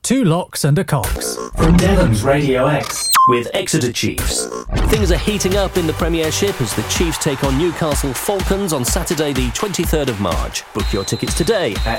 Two Locks and a Cox. From Devon's Radio X with Exeter Chiefs. Things are heating up in the Premiership as the Chiefs take on Newcastle Falcons on Saturday the 23rd of March. Book your tickets today at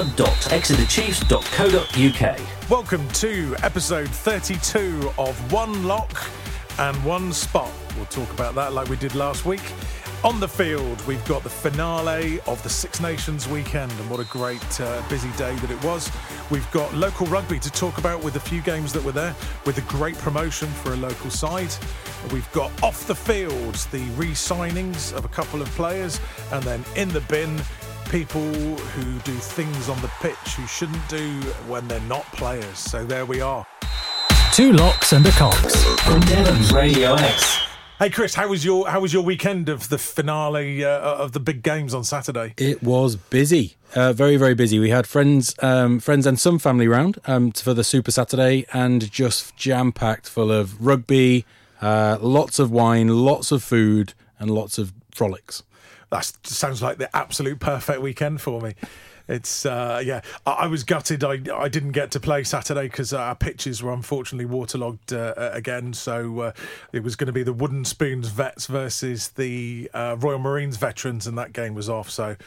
tickethub.exeterchiefs.co.uk. Welcome to episode 32 of One Lock and One Spot. We'll talk about that like we did last week. On the field, we've got the finale of the Six Nations weekend, and what a great busy day that it was. We've got local rugby to talk about with a few games that were there, with a great promotion for a local side. We've got off the field, the re-signings of a couple of players, and then in the bin, people who do things on the pitch who shouldn't do when they're not players. So there we are. Two Locks and a Cox. From Devon's Radio X. Hey Chris, how was your weekend of the finale of the big games on Saturday? It was busy, very, very busy. We had friends and some family round for the Super Saturday, and just jam-packed full of rugby, lots of wine, lots of food, and lots of frolics. That sounds like the absolute perfect weekend for me. It's, I was gutted I didn't get to play Saturday because our pitches were unfortunately waterlogged again. So it was going to be the Wooden Spoons vets versus the Royal Marines veterans, and that game was off. So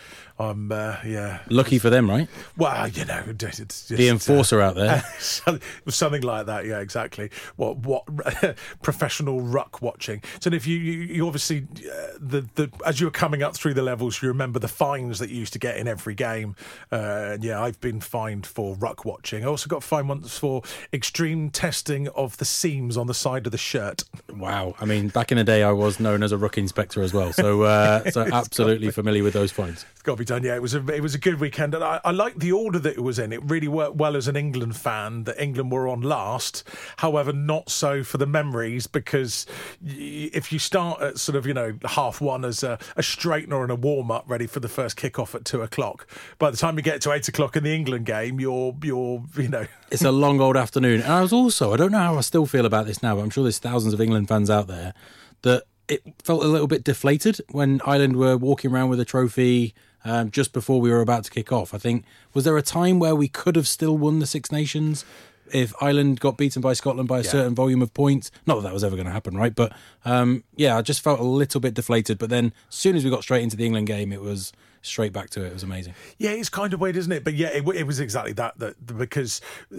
Lucky for them, right? Well, you know, it's just, the enforcer out there. Something like that, yeah, exactly. What professional ruck watching. So if you obviously, as you were coming up through the levels, you remember the fines that you used to get in every game. I've been fined for ruck watching. I also got fined once for extreme testing of the seams on the side of the shirt. Wow. I mean, back in the day, I was known as a ruck inspector as well. So absolutely familiar with those fines. It's got to be done. Yeah, it was a good weekend, and I liked the order that it was in. It really worked well as an England fan that England were on last. However, not so for the memories, because if you start at sort of, half one as a straightener and a warm up ready for the first kickoff at 2:00, by the time you get to 8:00 in the England game, you're it's a long old afternoon. And I don't know how I still feel about this now, but I'm sure there's thousands of England fans out there that it felt a little bit deflated when Ireland were walking around with a trophy just before we were about to kick off. I think, was there a time where we could have still won the Six Nations if Ireland got beaten by Scotland by a certain volume of points? Not that was ever going to happen, right? But I just felt a little bit deflated. But then as soon as we got straight into the England game, it was straight back to it. It was amazing. Yeah, it's kind of weird, isn't it? But yeah, it was exactly that because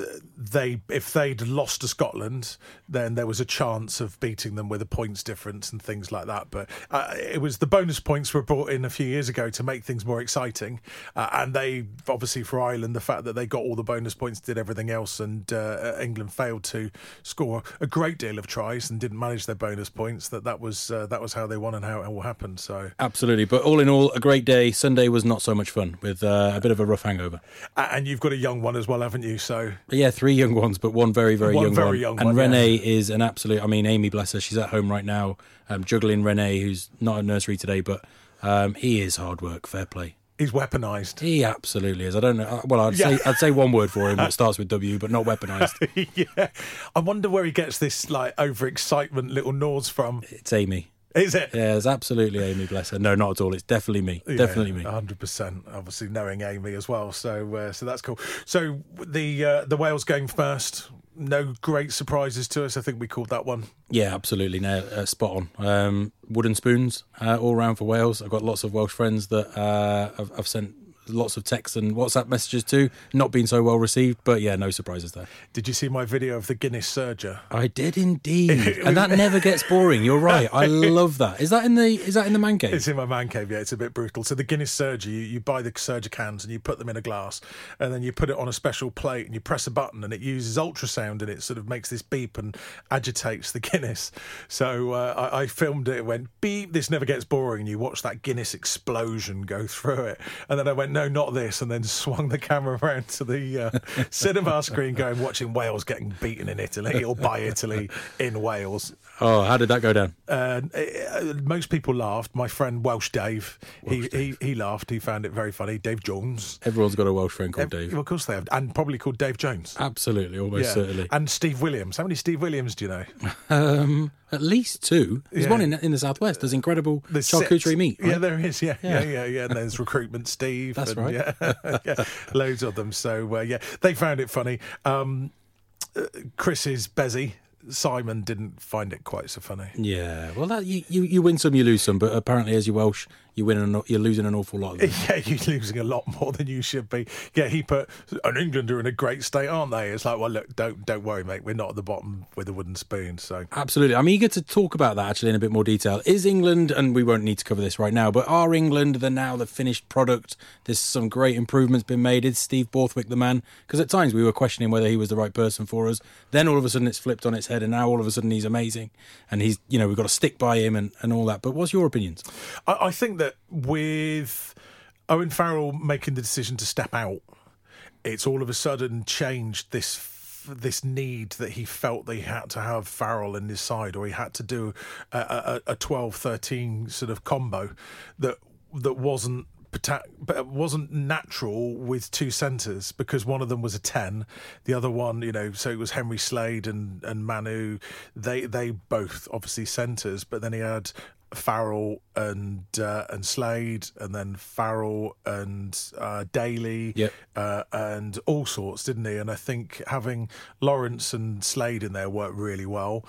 if they'd lost to Scotland, then there was a chance of beating them with a points difference and things like that. But it was the bonus points were brought in a few years ago to make things more exciting. And they, obviously for Ireland, the fact that they got all the bonus points, did everything else, and England failed to score a great deal of tries and didn't manage their bonus points, that was how they won and how it all happened. So absolutely. But all in all, a great day. Sunday was not so much fun, with a bit of a rough hangover. And you've got a young one as well, haven't you? So yeah, 3 young ones, but one very, very young one. And Renee is an absolute, Amy, bless her, she's at home right now, juggling Renee, who's not at nursery today, but he is hard work, fair play. He's weaponised. He absolutely is. I don't know. Well, I'd say one word for him that starts with W, but not weaponised. Yeah. I wonder where he gets this overexcitement little nose from. It's Amy. Is it? Yeah, it's absolutely Amy, bless her. No, not at all. It's definitely me. Yeah, definitely me. 100%. Obviously, knowing Amy as well. So that's cool. So the Wales game first. No great surprises to us. I think we called that one. Yeah, absolutely. No, spot on. Wooden spoons all round for Wales. I've got lots of Welsh friends that I've sent lots of texts and WhatsApp messages to. Not been so well received, but yeah, no surprises there. Did you see my video of the Guinness Surger? I did indeed, and that never gets boring. You're right. I love that. Is that in the man cave? It's in my man cave. Yeah, it's a bit brutal. So the Guinness Surger, you buy the Surger cans and you put them in a glass, and then you put it on a special plate and you press a button and it uses ultrasound and it sort of makes this beep and agitates the Guinness. So I filmed it. It went beep. This never gets boring. And you watch that Guinness explosion go through it, and then I went, no, not this, and then swung the camera around to the cinema screen watching Wales getting beaten in Italy or by Italy in Wales. Oh, how did that go down? Most people laughed. My friend Welsh Dave, he laughed. He found it very funny. Dave Jones. Everyone's got a Welsh friend called Dave. Well, of course they have, and probably called Dave Jones. Absolutely, almost certainly. And Steve Williams. How many Steve Williams do you know? At least 2. There's one in the southwest. There's incredible charcuterie meat. Right? Yeah, there is. Yeah. And there's Recruitment Steve. That's and, right. yeah, loads of them. So yeah, they found it funny. Chris's Bezzy, Simon, didn't find it quite so funny. Yeah, well, that you win some, you lose some, but apparently, as you're Welsh, you're losing an awful lot of them. Yeah, you're losing a lot more than you should be. Yeah, he put, and England are in a great state, aren't they? It's like, well, look, don't worry, mate. We're not at the bottom with a wooden spoon. So Absolutely. I'm eager to talk about that actually in a bit more detail. Is England, and we won't need to cover this right now, but are England the finished product? There's some great improvements been made. Is Steve Borthwick the man? Because at times we were questioning whether he was the right person for us. Then all of a sudden it's flipped on its head, and now all of a sudden he's amazing. And he's, we've got to stick by him and all that. But what's your opinions? I think that with Owen Farrell making the decision to step out, it's all of a sudden changed this need that he felt that he had to have Farrell in his side, or he had to do a 12-13 sort of combo that wasn't natural with two centres, because one of them was a 10, the other one, so it was Henry Slade and Manu. They both obviously centres, but then he had Farrell and Slade, and then Farrell and Daly, yep. And all sorts, didn't he? And I think having Lawrence and Slade in there worked really well.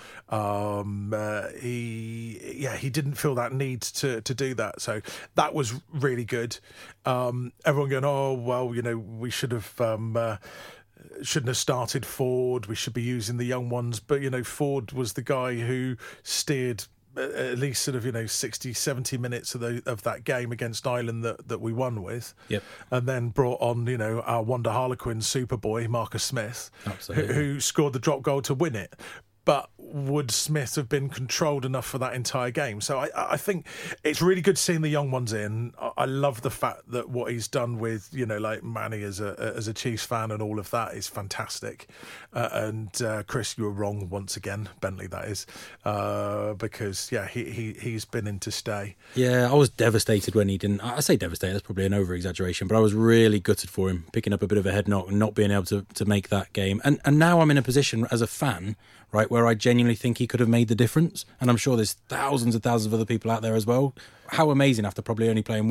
He didn't feel that need to do that, so that was really good. Everyone going, oh well, we should have. Shouldn't have started Ford. We should be using the young ones, but Ford was the guy who steered at least sort of 60, 70 minutes of that game against Ireland that we won with. Yep. And then brought on our Wonder Harlequin Superboy Marcus Smith, who scored the drop goal to win it. But would Smith have been controlled enough for that entire game? So I think it's really good seeing the young ones in. I love the fact that what he's done with, like Manny as a Chiefs fan and all of that is fantastic. And Chris, you were wrong once again, Bentley, that is, because he's been in to stay. Yeah, I was devastated when he didn't. I say devastated, that's probably an over-exaggeration, but I was really gutted for him, picking up a bit of a head knock and not being able to make that game. And now I'm in a position as a fan, right, where I genuinely think he could have made the difference. And I'm sure there's thousands and thousands of other people out there as well. How amazing after probably only playing,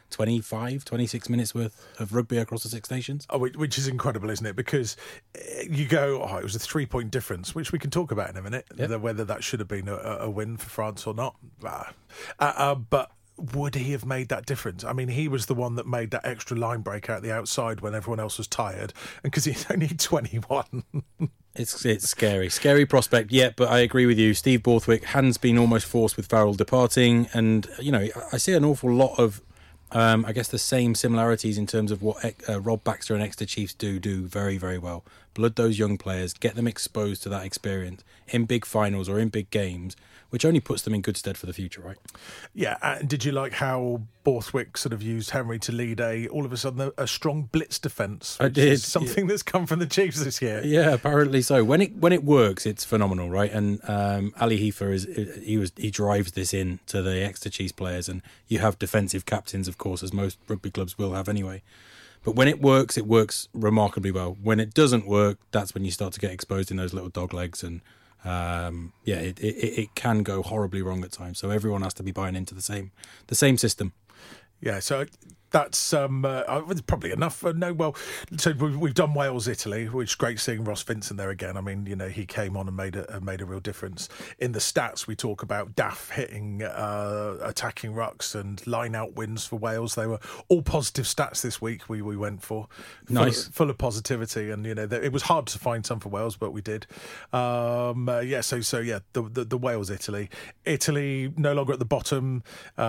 26 minutes worth of rugby across the Six Nations? Oh, which is incredible, isn't it? Because you go, it was a 3-point difference, which we can talk about in a minute, whether that should have been a win for France or not. But would he have made that difference? I mean, he was the one that made that extra line break out the outside when everyone else was tired, and because he's only 21. It's scary prospect, but I agree with you. Steve Borthwick has been almost forced with Farrell departing, and I see an awful lot of I guess the same similarities in terms of what Rob Baxter and Exeter Chiefs do very, very well. Blood those young players, get them exposed to that experience in big finals or in big games, which only puts them in good stead for the future, right? Yeah, and did you like how Borthwick sort of used Henry to lead all of a sudden a strong blitz defence? I did. Something that's come from the Chiefs this year. Yeah, apparently so. When it works, it's phenomenal, right? And Ali Heifer he drives this in to the Exeter Chiefs players, and you have defensive captains, of course, as most rugby clubs will have anyway. But when it works remarkably well. When it doesn't work, that's when you start to get exposed in those little dog legs, and it can go horribly wrong at times. So everyone has to be buying into the same system. Yeah, so that's probably enough. So we've done Wales, Italy, which is great seeing Ross Vincent there again. I mean, he came on and made a real difference. In the stats, we talk about Daff hitting attacking rucks and line-out wins for Wales. They were all positive stats this week we went for. Nice. Full of positivity, and, it was hard to find some for Wales, but we did. The Wales, Italy. Italy no longer at the bottom.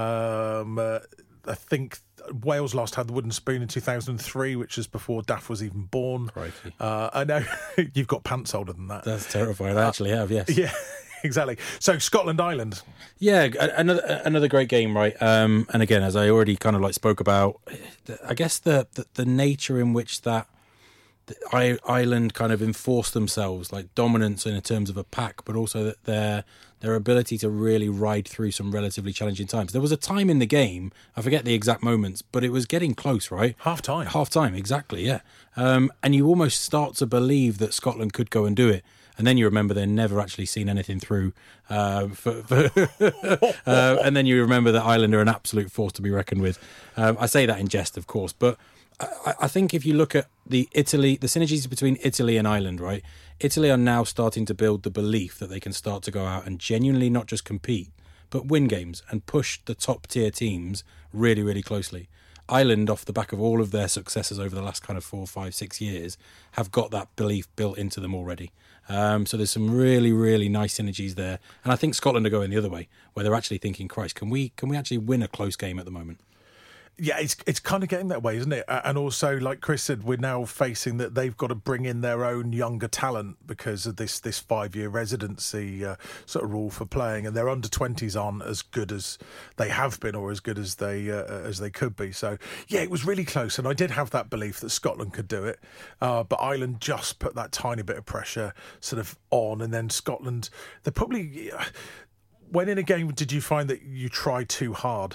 I think Wales last had the wooden spoon in 2003, which is before Daff was even born. Crikey. I know you've got pants older than that. That's terrifying. I actually have, yes. Yeah, exactly. So Scotland, Ireland. Yeah, another great game, right? And again, as I already kind of spoke about, I guess the nature in which that Ireland kind of enforced themselves, like dominance in terms of a pack, but also that their ability to really ride through some relatively challenging times. There was a time in the game, I forget the exact moments, but it was getting close, right? Half time. Half time, exactly, yeah. And you almost start to believe that Scotland could go and do it. And then you remember they'd never actually seen anything through. And then you remember that Ireland are an absolute force to be reckoned with. I say that in jest, of course. But I think if you look at the synergies between Italy and Ireland, right? Italy are now starting to build the belief that they can start to go out and genuinely not just compete, but win games and push the top tier teams really, really closely. Ireland, off the back of all of their successes over the last kind of 4, 5, 6 years, have got that belief built into them already. So there's some really, really nice synergies there. And I think Scotland are going the other way, where they're actually thinking, Christ, can we actually win a close game at the moment? Yeah, it's kind of getting that way, isn't it? And also, like Chris said, we're now facing that they've got to bring in their own younger talent because of this 5-year residency sort of rule for playing, and their under-20s aren't as good as they have been or as good as they could be. So, yeah, it was really close, and I did have that belief that Scotland could do it, but Ireland just put that tiny bit of pressure sort of on, and then Scotland, they probably... When in a game did you find that you tried too hard?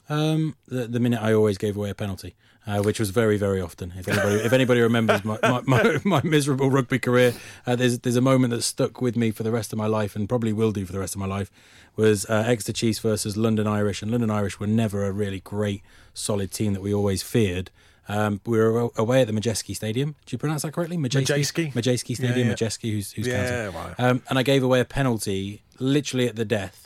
The minute I always gave away a penalty, which was very, very often. If anybody remembers my miserable rugby career, there's a moment that stuck with me for the rest of my life, and probably will do for the rest of my life, was Exeter Chiefs versus London Irish, and London Irish were never a really great, solid team that we always feared. We were away at the Majeski Stadium. Do you pronounce that correctly? Majeski Stadium, yeah. Majeski, who's counting. Right. And I gave away a penalty literally at the death,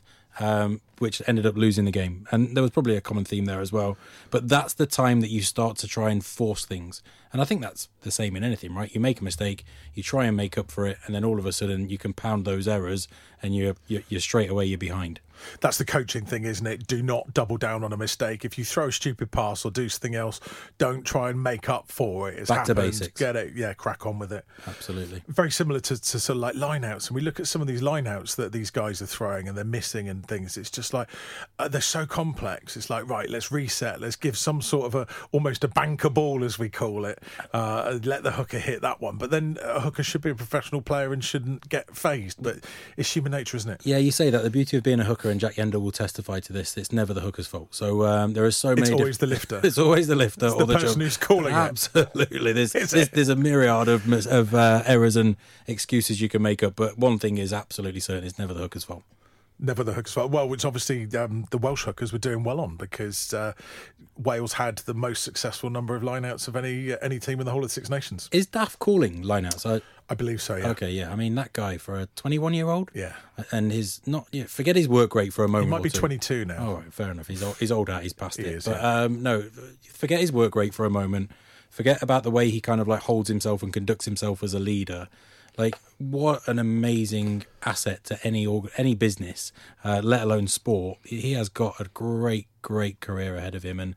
which ended up losing the game. And there was probably a common theme there as well. But that's the time that you start to try and force things. And I think that's the same in anything, right? You make a mistake, you try and make up for it, and then all of a sudden you compound those errors, and you're straight away you're behind. That's the coaching thing, isn't it? Do not double down on a mistake. If you throw a stupid pass or do something else, don't try and make up for it. It's back happened. to basics. Get it, yeah, crack on with it. Absolutely. Very similar to sort of like line-outs. And we look at some of these line-outs that these guys are throwing and they're missing and things. It's just like, they're so complex. It's like, right, let's reset. Let's give some sort of almost a banker ball, as we call it. Let the hooker hit that one. But then a hooker should be a professional player and shouldn't get phased. But it's human nature, isn't it? Yeah, you say that. The beauty of being a hooker, and Jack Yendall will testify to this, it's never the hooker's fault. So there are so many... It's always the lifter. It's always the lifter. It's or the person who's calling it. Absolutely. There's a myriad of errors and excuses you can make up. But one thing is absolutely certain, it's never the hooker's fault. Never the hooker's fault. Well, which obviously the Welsh hookers were doing well on, because Wales had the most successful number of lineouts of any team in the whole of the Six Nations. Is Daft calling lineouts? I believe so, yeah. Okay, yeah. I mean, that guy, for a 21-year-old, yeah, and forget his work rate for a moment. He might be 22 now. All right, fair enough. He's old out. He's past it. But yeah. no, forget his work rate for a moment. Forget about the way he kind of like holds himself and conducts himself as a leader. Like, what an amazing asset to any business, let alone sport. He has got a great, great career ahead of him. And,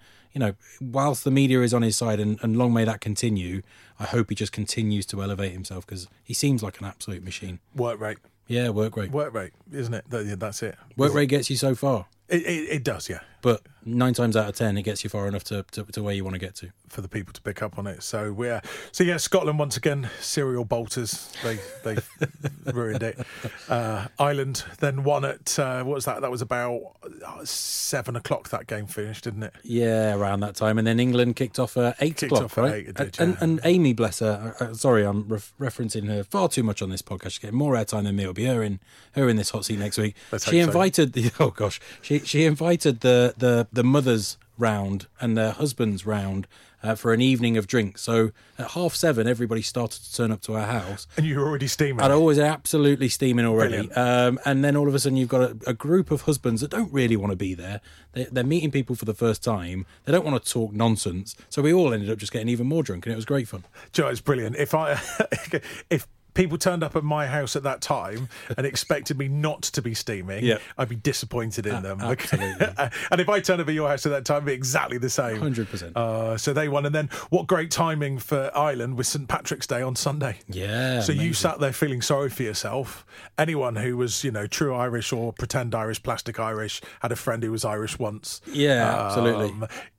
whilst the media is on his side, and long may that continue, I hope he just continues to elevate himself, because he seems like an absolute machine. Work rate. Yeah, work rate. Work rate, isn't it? That's it. Work rate gets you so far. It does, yeah. But 9 times out of 10, it gets you far enough to where you want to get to. For the people to pick up on it. So yeah, Scotland once again, serial bolters. They ruined it. Ireland then won at what was that? That was about 7 o'clock. That game finished, didn't it? Yeah, around that time. And then England kicked off at 8 o'clock, right? 8, did, yeah. And Amy, bless her. Sorry, I'm referencing her far too much on this podcast. She's getting more airtime than me. It'll be her in this hot seat next week. She invited she invited the mothers round and their husbands round for an evening of drinks. So at 7:30, everybody started to turn up to our house. And you were already steaming. I'd always absolutely steaming already. And then all of a sudden you've got a group of husbands that don't really want to be there. They're meeting people for the first time. They don't want to talk nonsense. So we all ended up just getting even more drunk, and it was great fun. Joe, it's brilliant. If people turned up at my house at that time and expected me not to be steaming, I'd be disappointed in them. Absolutely. And if I turned up at your house at that time, it'd be exactly the same. 100%. So they won. And then what great timing for Ireland with St. Patrick's Day on Sunday. Yeah. So amazing. You sat there feeling sorry for yourself. Anyone who was, true Irish or pretend Irish, plastic Irish, had a friend who was Irish once. Yeah, absolutely.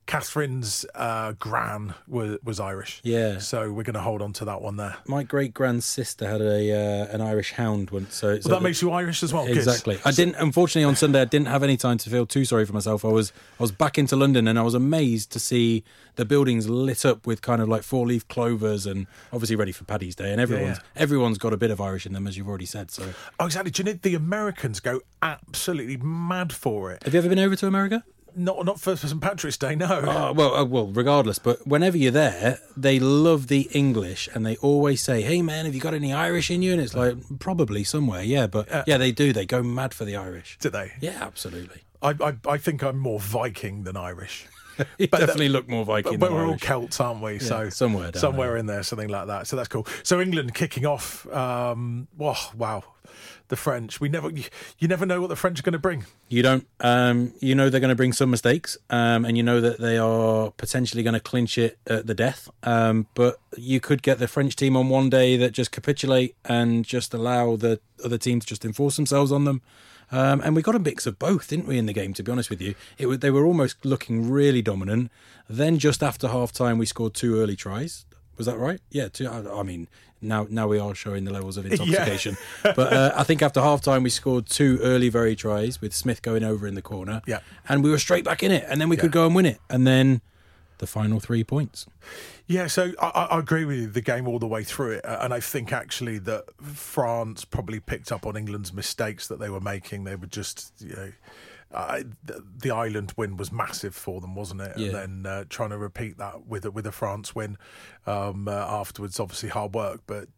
Catherine's gran was Irish. Yeah. So we're going to hold on to that one there. My great-grand's sister had an Irish hound once. So that makes you Irish as well. Exactly. Good. Unfortunately, on Sunday, I didn't have any time to feel too sorry for myself. I was back into London, and I was amazed to see the buildings lit up with kind of like 4-leaf clovers, and obviously ready for Paddy's Day. And everyone's got a bit of Irish in them, as you've already said. So. Oh, exactly. Do you know the Americans go absolutely mad for it? Have you ever been over to America? Not for St. Patrick's Day, no. Oh, well, regardless. But whenever you're there, they love the English, and they always say, "Hey, man, have you got any Irish in you?" And it's like, probably somewhere, yeah. But yeah, they do. They go mad for the Irish. Do they? Yeah, absolutely. I think I'm more Viking than Irish. You definitely look more Viking but than we're all Irish. Celts, aren't we? Yeah, So somewhere in there, something like that. So that's cool. So England kicking off. Wow, the French. You never know what the French are going to bring. You don't. You know they're going to bring some mistakes, and you know that they are potentially going to clinch it at the death. But you could get the French team on one day that just capitulate and just allow the other team to just enforce themselves on them. And we got a mix of both, didn't we, in the game, to be honest with you? They were almost looking really dominant. Then just after half-time, we scored 2 early tries. Was that right? Yeah, 2. I mean, now we are showing the levels of intoxication. Yeah. But I think after half-time, we scored 2 early very tries with Smith going over in the corner. Yeah. And we were straight back in it. And then we could go and win it. And then the final 3 points. Yeah, so I agree with you, the game all the way through it. And I think actually that France probably picked up on England's mistakes that they were making. They were just, the Ireland win was massive for them, wasn't it? Yeah. And then trying to repeat that with a France win afterwards, obviously hard work. But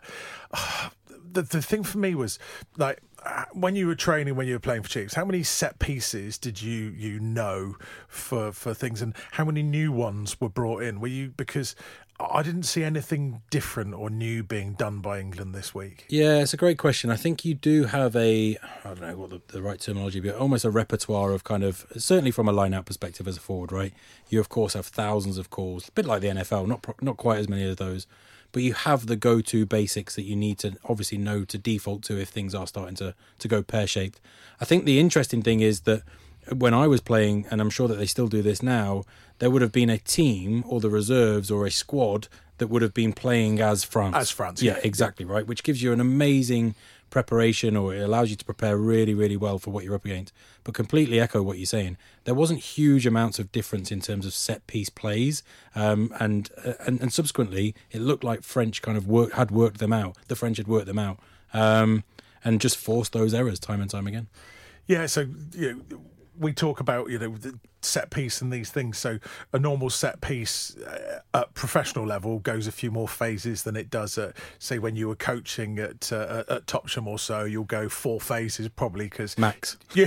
the thing for me was, like, when you were training, when you were playing for Chiefs, how many set pieces did you know for things, and how many new ones were brought in? Because I didn't see anything different or new being done by England this week. Yeah, it's a great question. I think you do have I don't know what the right terminology, but almost a repertoire of kind of, certainly from a line-out perspective as a forward, right? You, of course, have thousands of calls, a bit like the NFL, not quite as many of those, but you have the go-to basics that you need to obviously know to default to if things are starting to go pear-shaped. I think the interesting thing is that when I was playing, and I'm sure that they still do this now, there would have been a team or the reserves or a squad that would have been playing as France. As France, yeah. Exactly, right, which gives you an amazing preparation, or it allows you to prepare really, really well for what you're up against. But completely echo what you're saying. There wasn't huge amounts of difference in terms of set-piece plays, and subsequently, it looked like French kind of had worked them out. The French had worked them out, and just forced those errors time and time again. Yeah, so we talk about the set piece and these things. So a normal set piece at professional level goes a few more phases than it does at, say, when you were coaching at Topsham or so. You'll go 4 phases probably, because max. Yeah,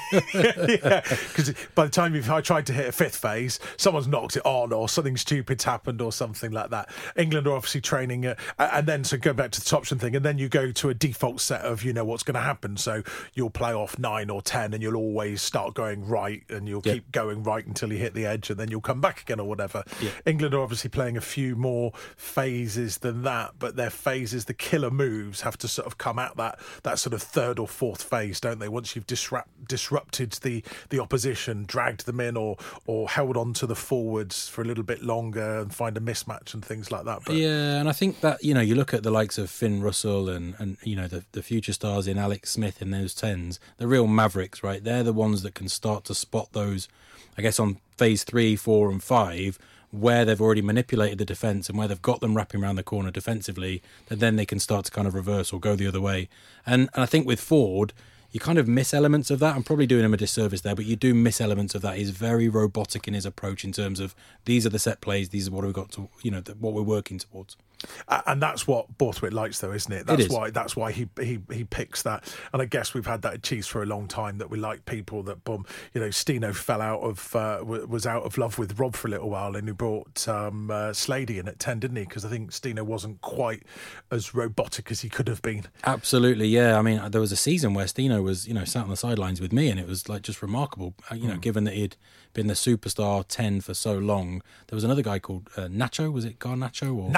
because by the time I tried to hit a 5th phase, someone's knocked it on, or something stupid's happened, or something like that. England are obviously training, and then so go back to the Topsham thing, and then you go to a default set of what's going to happen. So you'll play off 9 or 10, and you'll always start going right, and you'll keep going right until you hit the edge, and then you'll come back again or whatever. Yeah. England are obviously playing a few more phases than that, but their phases, the killer moves, have to sort of come out that sort of 3rd or 4th phase, don't they? Once you've disrupted the opposition, dragged them in, or held on to the forwards for a little bit longer and find a mismatch and things like that. But yeah, and I think that you look at the likes of Finn Russell and the future stars in Alex Smith in those 10s, the real mavericks, right? They're the ones that can start to spot those, I guess, on phase 3, 4 and 5, where they've already manipulated the defence and where they've got them wrapping around the corner defensively, and then they can start to kind of reverse or go the other way. And I think with Ford, you kind of miss elements of that. I'm probably doing him a disservice there, but you do miss elements of that. He's very robotic in his approach in terms of, these are the set plays, these are what we've got to, what we're working towards. And that's what Borthwick likes, though, isn't it? That's why he picks that. And I guess we've had that at Chiefs for a long time, that we like people that Stino fell out of was out of love with Rob for a little while, and he brought Slady in at 10, didn't he? Because I think Stino wasn't quite as robotic as he could have been. Absolutely, yeah. I mean, there was a season where Stino was sat on the sidelines with me, and it was like just remarkable. Given that he'd been the superstar 10 for so long. There was another guy called Nacho. Was it Garnacho or Nacho Cheese?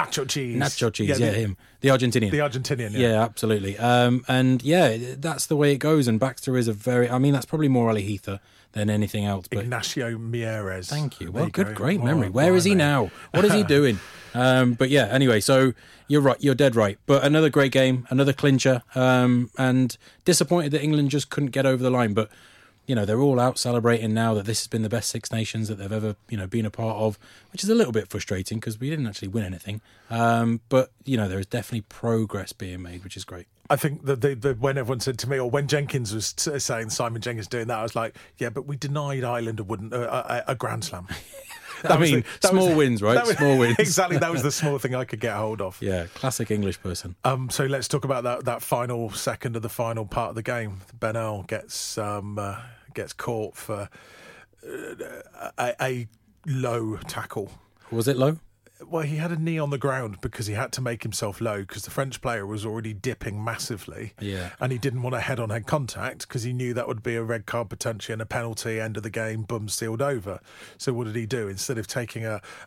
cheese. Nacho cheese, him. The Argentinian. The Argentinian, Yeah, absolutely. And that's the way it goes. And Baxter is that's probably more Ali Heather than anything else. But Ignacio Mieres. Thank you. Well, great Oh, memory. Where is he now? What is he doing? But yeah, anyway, so you're right. You're dead right. But another great game, another clincher, and disappointed that England just couldn't get over the line. But, they're all out celebrating now that this has been the best Six Nations that they've ever, been a part of, which is a little bit frustrating because we didn't actually win anything. But, there is definitely progress being made, which is great. I think that when everyone said to me, or when Jenkins was saying Simon Jenkins doing that, I was like, yeah, but we denied Ireland a Grand Slam. Small wins, right? Small wins. Exactly. That was the small thing I could get hold of. Yeah, classic English person. So let's talk about that final second of the final part of the game. Bennell gets caught for a low tackle. Was it low? Well, he had a knee on the ground because he had to make himself low because the French player was already dipping massively. Yeah. And he didn't want a head-on-head contact because he knew that would be a red card potentially and a penalty, end of the game, bum sealed over. So what did he do? Instead of taking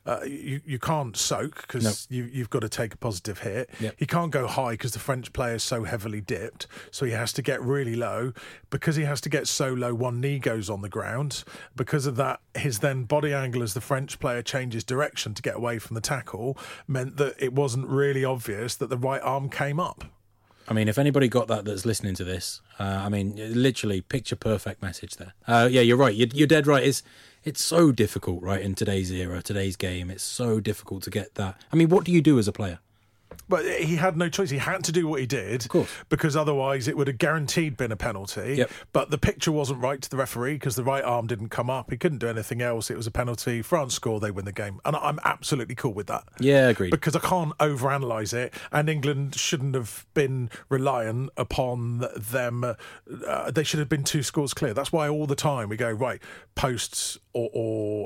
you can't soak because you've got to take a positive hit. Yep. He can't go high because the French player is so heavily dipped. So he has to get really low. Because he has to get so low, one knee goes on the ground. Because of that, his then body angle as the French player changes direction to get away from the tackle meant that it wasn't really obvious that the right arm came up. I mean, if anybody got that's listening to this, literally picture perfect message there. Yeah, you're right. You're dead right. It's so difficult, right, in today's era, today's game. It's so difficult to get that. I mean, what do you do as a player? But he had no choice. He had to do what he did, of course, because otherwise it would have guaranteed been a penalty. Yep. But the picture wasn't right to the referee because the right arm didn't come up. He couldn't do anything else. It was a penalty. France score, they win the game. And I'm absolutely cool with that. Yeah, agreed. Because I can't overanalyze it, and England shouldn't have been reliant upon them. They should have been 2 scores clear. That's why all the time we go, right, posts or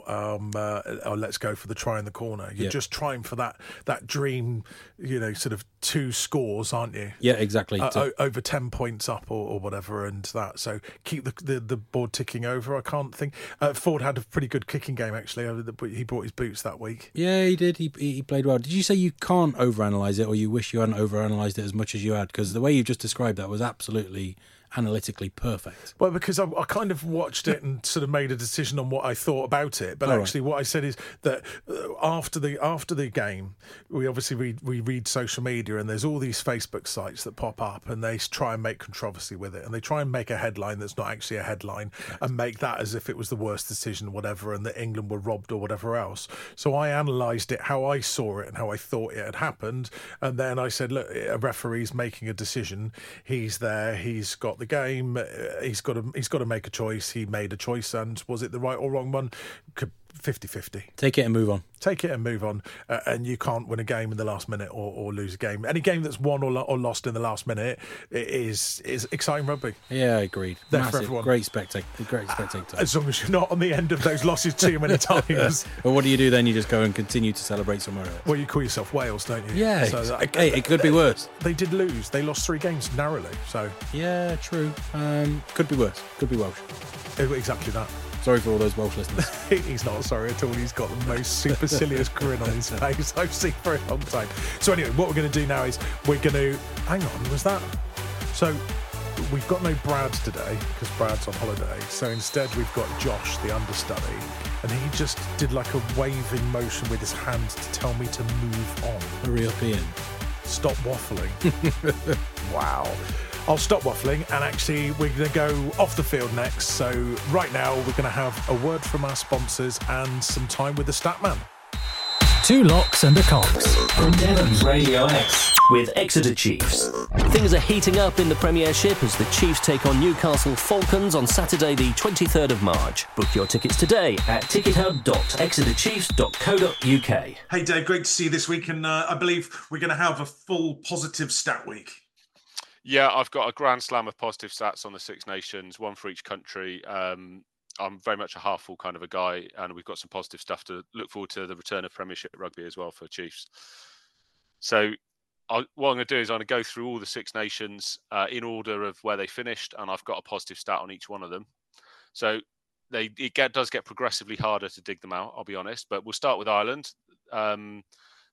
let's go for the try in the corner. You're just trying for that dream, sort of 2 scores, aren't you? Yeah, exactly. Over 10 points up or whatever, and that. So keep the board ticking over. I can't think. Ford had a pretty good kicking game, actually. He brought his boots that week. Yeah, he did. He played well. Did you say you can't overanalyze it, or you wish you hadn't overanalyzed it as much as you had? Because the way you just described that was absolutely analytically perfect. Well, because I kind of watched it and sort of made a decision on what I thought about it. But actually, what I said is that after the game, we obviously we read social media, and there's all these Facebook sites that pop up, and they try and make controversy with it, and they try and make a headline that's not actually a headline, and make that as if it was the worst decision, or whatever, and that England were robbed or whatever else. So I analysed it how I saw it and how I thought it had happened, and then I said, look, a referee's making a decision. He's there. He's got the game. He's got to make a choice. He made a choice, and was it the right or wrong one? 50-50. Take it and move on. Take it and move on. And you can't win a game in the last minute or lose a game. Any game that's won or lost in the last minute is exciting rugby. Yeah, agreed. There Massive, for everyone. Great spectacle. As long as you're not on the end of those losses too many times. Well, what do you do then? You just go and continue to celebrate somewhere else. Well, you call yourself Wales, don't you? Yeah. So hey, it could be worse. They did lose. They lost 3 games narrowly. So yeah, true. Could be worse. Could be Welsh. Exactly that. Sorry for all those Welsh listeners. He's not sorry at all. He's got the most supercilious grin on his face I've seen for a long time. So anyway, what we're going to do now is we're going to... Hang on, was that... So we've got no Brad today because Brad's on holiday. So instead we've got Josh, the understudy, and he just did like a waving motion with his hand to tell me to move on. Hurry up, Ian. Stop waffling. Wow. I'll stop waffling, and actually we're going to go off the field next. So right now we're going to have a word from our sponsors and some time with the stat man. 2 locks and a Cox. From Devon's Radio X with Exeter Chiefs. Things are heating up in the Premiership as the Chiefs take on Newcastle Falcons on Saturday the 23rd of March. Book your tickets today at tickethub.exeterchiefs.co.uk. Hey Dave, great to see you this week, and I believe we're going to have a full positive stat week. Yeah, I've got a grand slam of positive stats on the Six Nations, one for each country. I'm very much a half full kind of a guy, and we've got some positive stuff to look forward to the return of Premiership rugby as well for Chiefs. So what I'm going to do is I'm going to go through all the Six Nations in order of where they finished, and I've got a positive stat on each one of them. So it does get progressively harder to dig them out, I'll be honest, but we'll start with Ireland.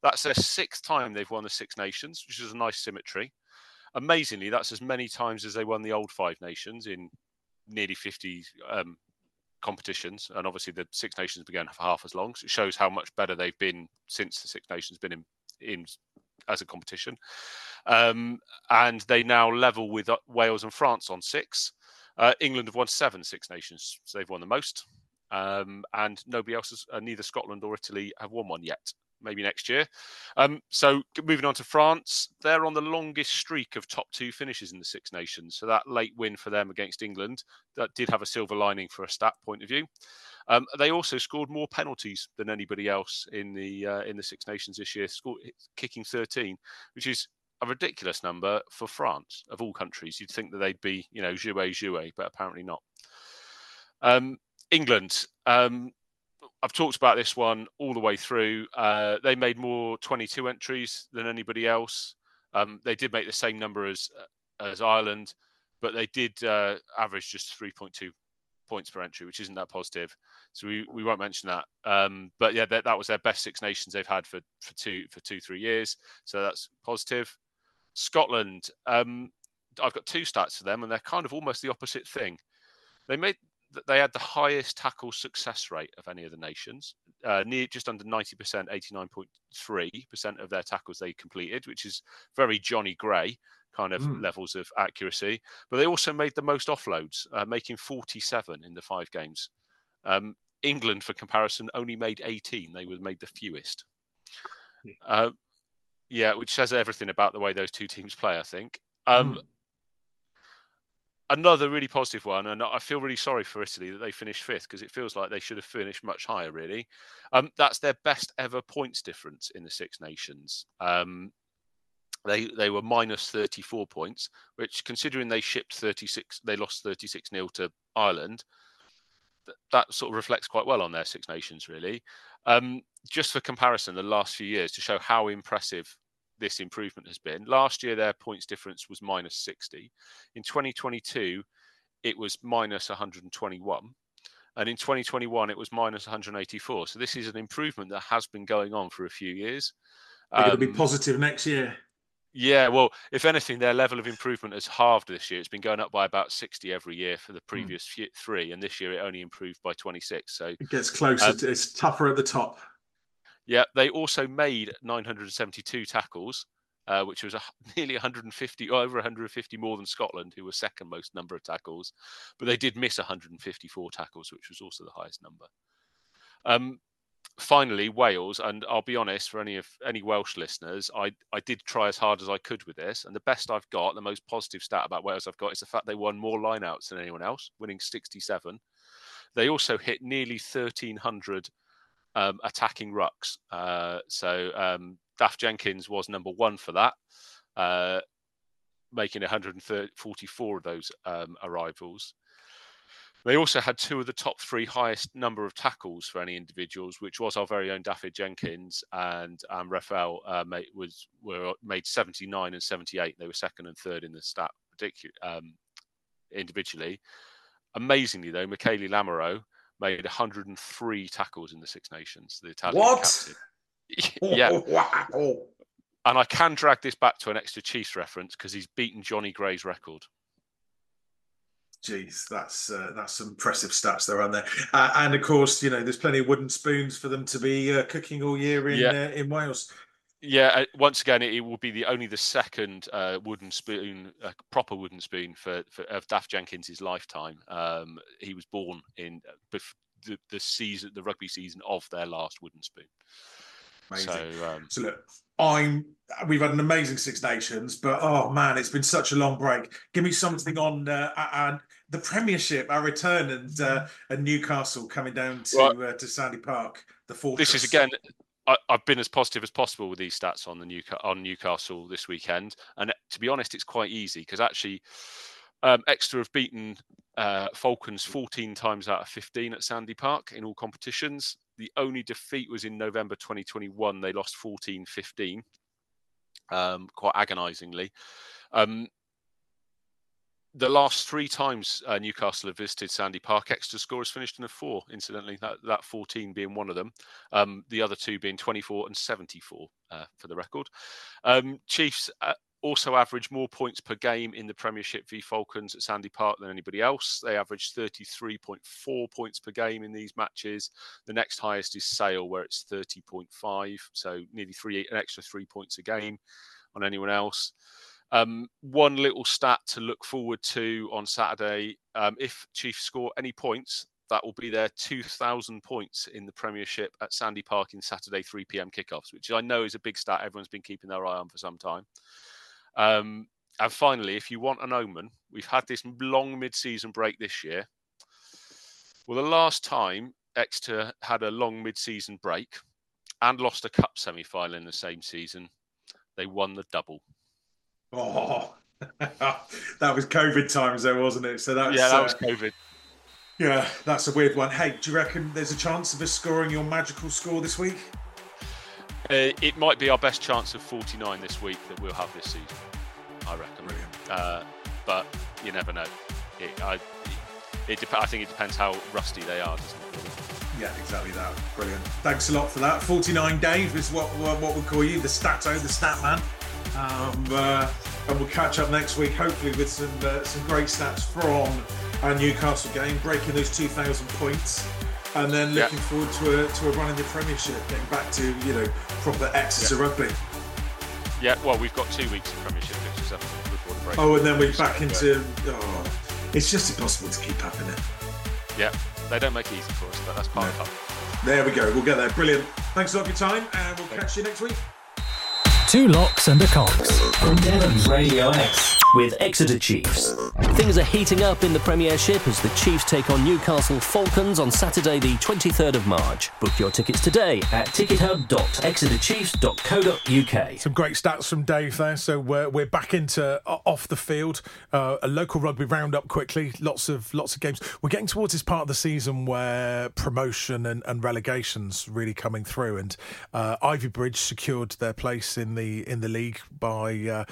That's their 6th time they've won the Six Nations, which is a nice symmetry. Amazingly, that's as many times as they won the old Five Nations in nearly 50 competitions. And obviously the Six Nations began for half as long. So it shows how much better they've been since the Six Nations been in as a competition. And they now level with Wales and France on 6. England have won 7 Six Nations, so they've won the most. And nobody else has, neither Scotland or Italy have won one yet. Maybe next year. So moving on to France, they're on the longest streak of top 2 finishes in the Six Nations. So that late win for them against England, that did have a silver lining for a stat point of view. They also scored more penalties than anybody else in the Six Nations this year, kicking 13, which is a ridiculous number for France of all countries. You'd think that they'd be, jouet, but apparently not. England. I've talked about this one all the way through. They made more 22 entries than anybody else. They did make the same number as Ireland, but they did average just 3.2 points per entry, which isn't that positive. So we won't mention that. But yeah, that was their best Six Nations they've had for 2-3 years. So that's positive. Scotland, I've got 2 stats for them, and they're kind of almost the opposite thing. They had the highest tackle success rate of any of the nations, near just under 90%, 89.3% of their tackles they completed, which is very Johnny Gray kind of levels of accuracy. But they also made the most offloads, making 47 in the 5 games. England, for comparison, only made 18. They made the fewest. Which says everything about the way those 2 teams play, I think. Another really positive one, and I feel really sorry for Italy that they finished 5th, because it feels like they should have finished much higher, really. That's their best ever points difference in the Six Nations. They were minus 34 points, which, considering they lost 36-0 to Ireland, that sort of reflects quite well on their Six Nations, really. Just for comparison, the last few years, to show how impressive this improvement has been. Last year, their points difference was minus 60. In 2022, it was minus 121. And in 2021, it was minus 184. So this is an improvement that has been going on for a few years. They're going to be positive next year. Yeah, well, if anything, their level of improvement has halved this year. It's been going up by about 60 every year for the previous 3. And this year, it only improved by 26. So it gets closer. It's tougher at the top. Yeah, they also made 972 tackles, which was nearly 150, over 150 more than Scotland, who were second most number of tackles. But they did miss 154 tackles, which was also the highest number. Finally, Wales, and I'll be honest, for any Welsh listeners, I did try as hard as I could with this, and the best I've got, the most positive stat about Wales I've got, is the fact they won more lineouts than anyone else, winning 67. They also hit nearly 1,300 attacking rucks. So Daft Jenkins was number 1 for that, making 144 of those arrivals. They also had 2 of the top 3 highest number of tackles for any individuals, which was our very own Daft Jenkins and Raphael made 79 and 78. They were 2nd and 3rd in the stat individually. Amazingly, though, Michele Lamoureux made 103 tackles in the Six Nations. The Italian captain. Yeah. Wow. And I can drag this back to an Exeter Chiefs reference because he's beaten Johnny Gray's record. Jeez, that's some impressive stats there, aren't there? And of course, there's plenty of wooden spoons for them to be cooking all year in Wales. Yeah, once again, it will be only the second wooden spoon, proper wooden spoon of Daft Jenkins's lifetime. He was born in the rugby season of their last wooden spoon. Amazing. So look, we've had an amazing Six Nations, but oh man, it's been such a long break. Give me something on the Premiership, our return, and Newcastle coming down to Sandy Park, the fortress. This is again. I've been as positive as possible with these stats on Newcastle this weekend, and to be honest, it's quite easy because actually Exeter have beaten Falcons 14 times out of 15 at Sandy Park in all competitions. The only defeat was in November 2021. They lost 14-15, quite agonisingly. The last 3 times Newcastle have visited Sandy Park, Exeter score has finished in a 4, incidentally, that 14 being one of them. The other 2 being 24 and 74 for the record. Chiefs also average more points per game in the Premiership v Falcons at Sandy Park than anybody else. They average 33.4 points per game in these matches. The next highest is Sale, where it's 30.5, so nearly an extra 3 points a game on anyone else. One little stat to look forward to on Saturday, if Chiefs score any points, that will be their 2,000 points in the Premiership at Sandy Park in Saturday 3 p.m. kickoffs, which I know is a big stat everyone's been keeping their eye on for some time. And finally, if you want an omen, we've had this long mid-season break this year. Well, the last time Exeter had a long mid-season break and lost a cup semi-final in the same season, they won the double. Oh, that was COVID times though, wasn't it? So that was COVID. Yeah, that's a weird one. Hey, do you reckon there's a chance of us scoring your magical score this week? It might be our best chance of 49 this week that we'll have this season, I reckon. But you never know. I think it depends how rusty they are, doesn't it? Really? Yeah, exactly that. Brilliant. Thanks a lot for that. 49 Dave is what we call you, the Stato, the Stat Man. And we'll catch up next week, hopefully with some great stats from our Newcastle game, breaking those 2,000 points, and then looking forward to a run in the Premiership, getting back to proper Exeter rugby. Yeah, well, we've got 2 weeks of Premiership fixtures before the break. Oh, and then we're back into. It's just impossible to keep up in it. Yeah, they don't make it easy for us, but that's part of it. There we go. We'll get there. Brilliant. Thanks a lot for your time, and we'll catch you next week. 2 Locks and a Cox. From Devon's Radio X with Exeter Chiefs. Things are heating up in the Premiership as the Chiefs take on Newcastle Falcons on Saturday the 23rd of March. Book your tickets today at tickethub.exeterchiefs.co.uk. Some great stats from Dave there. So we're back into off the field. A local rugby roundup quickly. Lots of games. We're getting towards this part of the season where promotion and relegation's really coming through. And Ivybridge secured their place in the league by a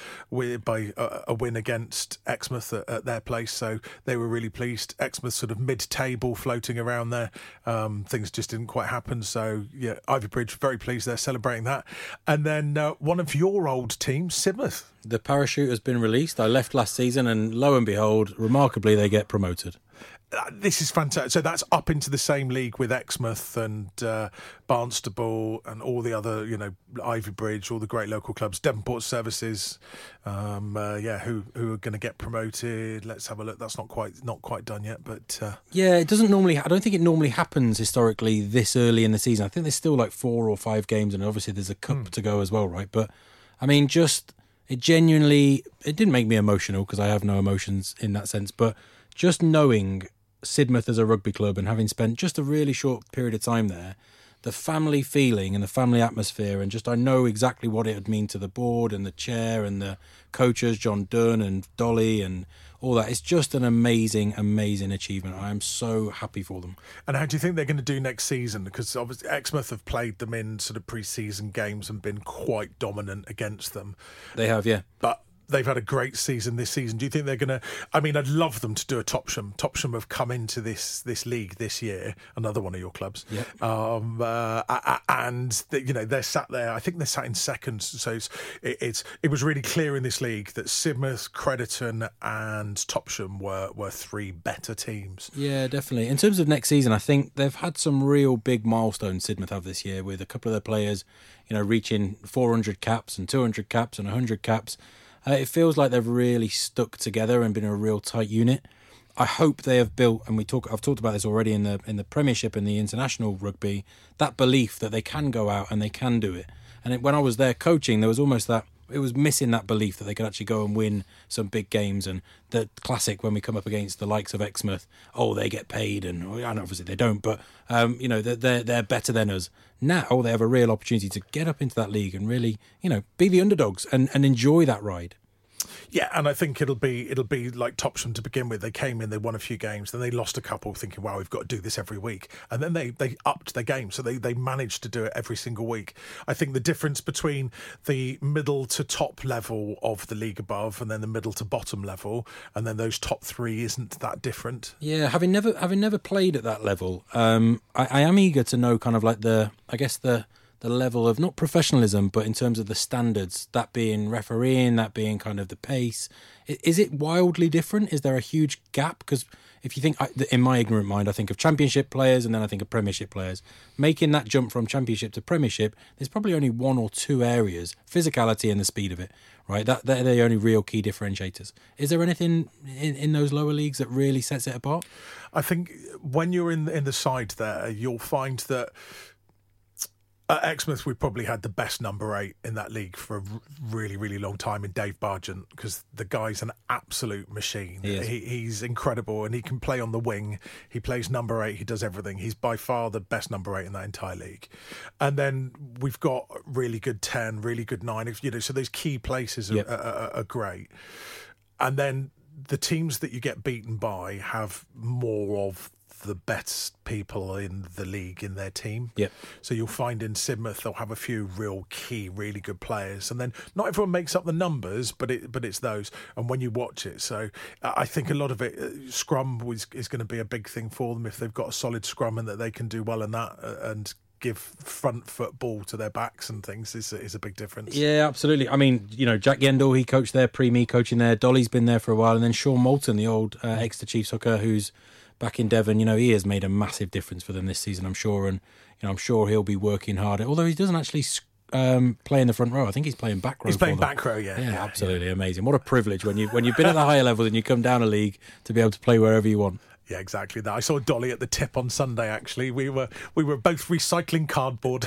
win against Exmouth at their place, so they were really pleased. Exmouth sort of mid-table, floating around there. Things just didn't quite happen, so yeah, Ivybridge very pleased they're celebrating that. And then one of your old teams, Sidmouth. The parachute has been released. I left last season, and lo and behold, remarkably, they get promoted. This is fantastic. So that's up into the same league with Exmouth and Barnstaple and all the other, Ivybridge, all the great local clubs, Devonport Services, who are going to get promoted. Let's have a look. That's not quite done yet, but yeah, it doesn't normally. I don't think it normally happens historically this early in the season. I think there's still like 4 or 5 games, and obviously there's a cup to go as well, right? But I mean, it didn't make me emotional because I have no emotions in that sense, but just knowing Sidmouth as a rugby club and having spent just a really short period of time there, the family feeling and the family atmosphere, and just I know exactly what it would mean to the board and the chair and the coaches, John Dunn and Dolly and all that. It's just an amazing, amazing achievement. I am so happy for them. And how do you think they're going to do next season? Because obviously Exmouth have played them in sort of pre-season games and been quite dominant against them. They have, yeah. But they've had a great season this season. Do you think they're going to... I mean, I'd love them to do a Topsham. Topsham have come into this league this year, another one of your clubs. Yep. And they're sat there. I think they're sat in second. So it was really clear in this league that Sidmouth, Crediton and Topsham were 3 better teams. Yeah, definitely. In terms of next season, I think they've had some real big milestones Sidmouth have this year, with a couple of their players, reaching 400 caps and 200 caps and 100 caps. It feels like they've really stuck together and been a real tight unit. I hope they have built, and I've talked about this already in the Premiership and the international rugby, that belief that they can go out and they can do it. And when I was there coaching, there was almost that, it was missing that belief that they could actually go and win some big games. And the classic when we come up against the likes of Exmouth, they get paid, and obviously they don't, but they're better than us. Now they have a real opportunity to get up into that league and really, be the underdogs and enjoy that ride. Yeah, and I think it'll be like Topsham to begin with. They came in, they won a few games, then they lost a couple, thinking, "Wow, we've got to do this every week." And then they upped their game, so they managed to do it every single week. I think the difference between the middle to top level of the league above, and then the middle to bottom level, and then those top three isn't that different. Yeah, having never played at that level, I am eager to know kind of like the level of not professionalism, but in terms of the standards, that being refereeing, that being kind of the pace. Is it wildly different? Is there a huge gap? Because if you think, in my ignorant mind, I think of Championship players and then I think of Premiership players. Making that jump from Championship to Premiership, there's probably only one or two areas, physicality and the speed of it, right? They're the only real key differentiators. Is there anything in those lower leagues that really sets it apart? I think when you're in the side there, you'll find that at Exmouth, we probably had the best number 8 in that league for a really, really long time in Dave Bargent, because the guy's an absolute machine. He's incredible, and he can play on the wing. He plays number 8. He does everything. He's by far the best number 8 in that entire league. And then we've got really good 10, really good 9. So those key places are great. And then the teams that you get beaten by have more of the best people in the league in their team. Yep. So you'll find in Sidmouth they'll have a few real key, really good players, and then not everyone makes up the numbers, but it's those. And when you watch it, so I think a lot of it, scrum is going to be a big thing for them if they've got a solid scrum and that they can do well in that and give front foot ball to their backs and things is a big difference. Yeah, absolutely. I mean, Jack Yendall, he coached there, me coaching there. Dolly's been there for a while, and then Sean Moulton, the old Exeter Chiefs hooker, who's back in Devon, he has made a massive difference for them this season, I'm sure, and I'm sure he'll be working hard. Although he doesn't actually play in the front row. I think he's playing back row. He's playing back row, yeah, absolutely amazing. What a privilege when you've been at the higher levels and you come down a league to be able to play wherever you want. Yeah, exactly that. I saw Dolly at the tip on Sunday. Actually, we were both recycling cardboard.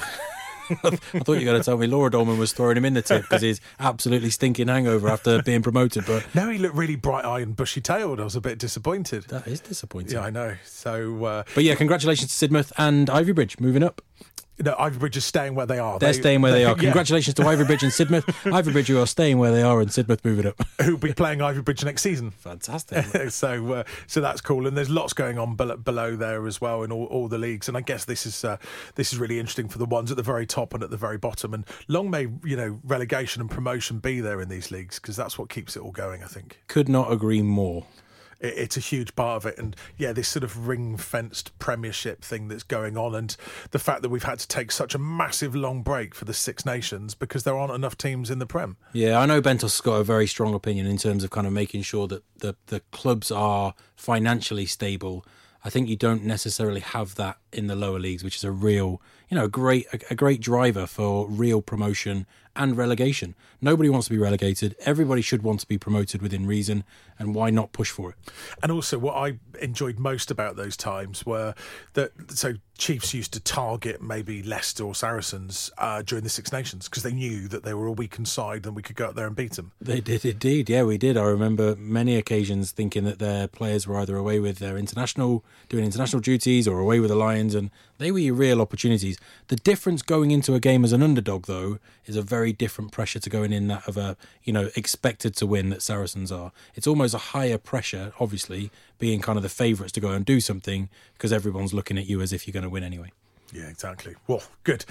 I thought you were going to tell me Laura Dolman was throwing him in the tip because he's absolutely stinking hangover after being promoted. But no, he looked really bright-eyed and bushy-tailed. I was a bit disappointed. That is disappointing. Yeah, I know. So, but yeah, congratulations to Sidmouth and Ivybridge moving up. No, Ivybridge is staying where they are. They're staying where they are. Congratulations to Ivybridge and Sidmouth. Ivybridge who are staying where they are and Sidmouth moving up. Who'll be playing Ivybridge next season. Fantastic. So that's cool. And there's lots going on below there as well in all the leagues. And I guess this is really interesting for the ones at the very top and at the very bottom. And long may relegation and promotion be there in these leagues, because that's what keeps it all going, I think. Could not agree more. It's a huge part of it, and this sort of ring-fenced Premiership thing that's going on, and the fact that we've had to take such a massive long break for the Six Nations because there aren't enough teams in the Prem. Yeah, I know Bentos has got a very strong opinion in terms of kind of making sure that the clubs are financially stable. I think you don't necessarily have that in the lower leagues, which is a real, a great driver for real promotion and relegation. Nobody wants to be relegated. Everybody should want to be promoted within reason, and why not push for it? And also, what I enjoyed most about those times were that Chiefs used to target maybe Leicester or Saracens during the Six Nations because they knew that they were a weakened side and we could go up there and beat them. They did indeed, yeah, we did. I remember many occasions thinking that their players were either away with their doing international duties or away with the Lions, and they were your real opportunities. The difference going into a game as an underdog, though, is a very different pressure to going in that of a, expected to win that Saracens are. It's almost a higher pressure, obviously, being kind of the favourites to go and do something because everyone's looking at you as if you're going to win anyway. Yeah, exactly. Well, good.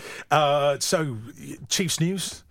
So, Chiefs news.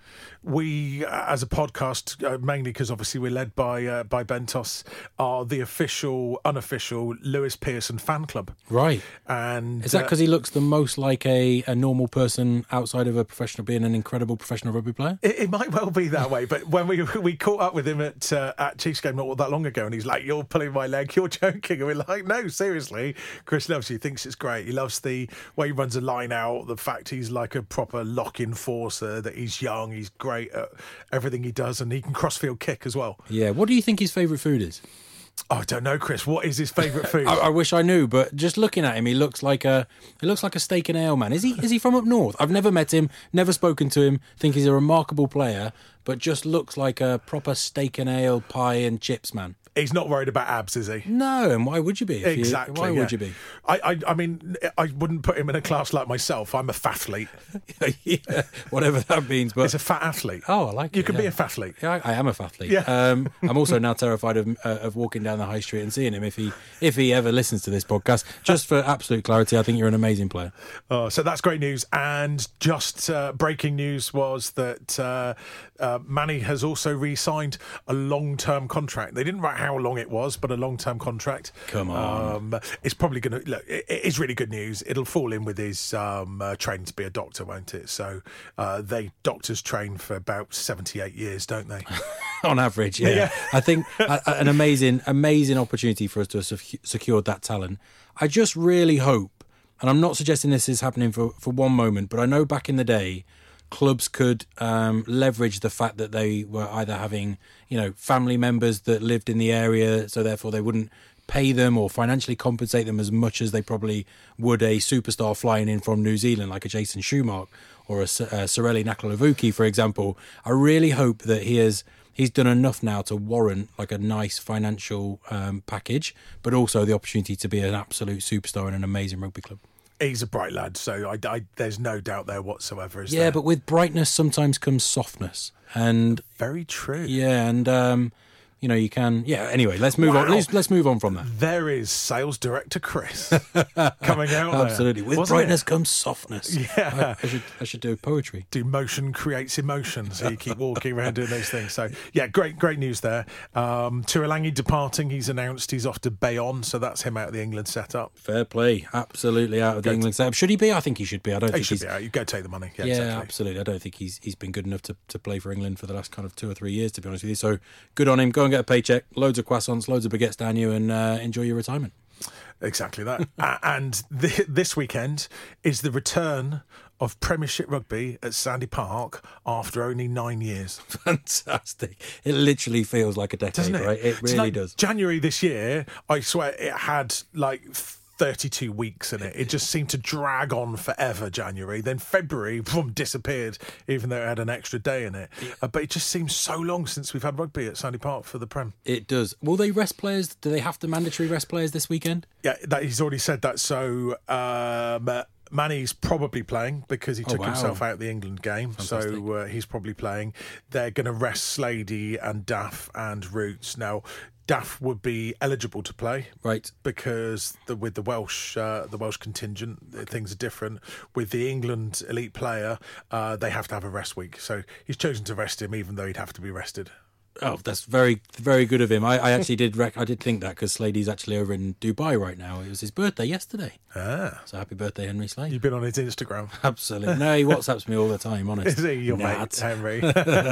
We, as a podcast, mainly because obviously we're led by Bentos, are the unofficial Lewis Pearson fan club. Right. And is that because he looks the most like a normal person outside of being an incredible professional rugby player? It might well be that way. But when we caught up with him at Chiefs game not that long ago, and he's like, "You're pulling my leg, you're joking," and we're like, "No, seriously." Chris loves you, thinks it's great. He loves the way he runs a line out, the fact he's like a proper lock enforcer, that he's young, he's great at everything he does, and he can crossfield kick as well. Yeah. What do you think his favourite food is? Oh, I don't know, Chris. What is his favourite food? I wish I knew, but just looking at him, he looks like a steak and ale man. Is he from up north? I've never met him, never spoken to him. Think he's a remarkable player, but just looks like a proper steak and ale, pie and chips man. He's not worried about abs, is he? No, and why would you be? Exactly. Why would you be? I mean, I wouldn't put him in a class like myself. I'm a fathlete. Yeah, whatever that means. But He's a fat athlete. Oh, I like it. You can be yeah. a fathlete. Yeah, I am a fathlete. Yeah. I'm also now terrified of walking down the high street and seeing him if he ever listens to this podcast. Just for absolute clarity, I think you're an amazing player. Oh, so that's great news. And just breaking news was that Manny has also re-signed a long-term contract. They didn't write how long it was, but a long-term contract. Come on. It's probably going to look. It is really good news. It'll fall in with his training to be a doctor, won't it? So doctors train for about 78 years, don't they? On average, yeah. I think an amazing opportunity for us to have secured that talent. I just really hope, and I'm not suggesting this is happening for one moment, but I know back in the day, clubs could leverage the fact that they were either having, family members that lived in the area, so therefore they wouldn't pay them or financially compensate them as much as they probably would a superstar flying in from New Zealand, like a Jason Schumacher or a Sorelli Nakalavuki, for example. I really hope that he's done enough now to warrant like a nice financial package, but also the opportunity to be an absolute superstar in an amazing rugby club. He's a bright lad, so there's no doubt there whatsoever. Yeah, but with brightness sometimes comes softness, and very true. Yeah, and you can. Yeah. Anyway, let's move on. Let's move on from that. There is sales director Chris coming out. Absolutely. With brightness comes softness. Yeah. I should do poetry. Do motion creates emotion. So you keep walking around doing those things. So yeah, great news there. Tuilangi departing. He's announced he's off to Bayonne, so that's him out of the England setup. Fair play. Absolutely out of the England setup. Should he be? I think he should be. I don't think he should be out. You go take the money. Yeah, exactly. Absolutely. I don't think he's been good enough to play for England for the last kind of 2 or 3 years, to be honest with you. So good on him. Go and get a paycheck, loads of croissants, loads of baguettes down you, and enjoy your retirement. Exactly that. And this weekend is the return of Premiership Rugby at Sandy Park after only 9 years. Fantastic. It literally feels like a decade, doesn't it? Right? It really does. January this year, I swear it had like 32 weeks in it. It just seemed to drag on forever, January. Then February, boom, disappeared, even though it had an extra day in it. But it just seems so long since we've had rugby at Sandy Park for the Prem. It does. Will they rest players? Do they have to mandatory rest players this weekend? Yeah, he's already said that. So Manny's probably playing because he took himself out of the England game. Fantastic. So he's probably playing. They're going to rest Slady and Daff and Roots. Now, Daff would be eligible to play, right? Because with the Welsh contingent, things are different. With the England elite player, they have to have a rest week. So he's chosen to rest him, even though he'd have to be rested. Oh, that's very, very good of him. I actually did think that because Slady's actually over in Dubai right now. It was his birthday yesterday. So happy birthday, Henry Slade. You've been on his Instagram. Absolutely. No, he WhatsApps me all the time, honest. Is he your mate, Henry?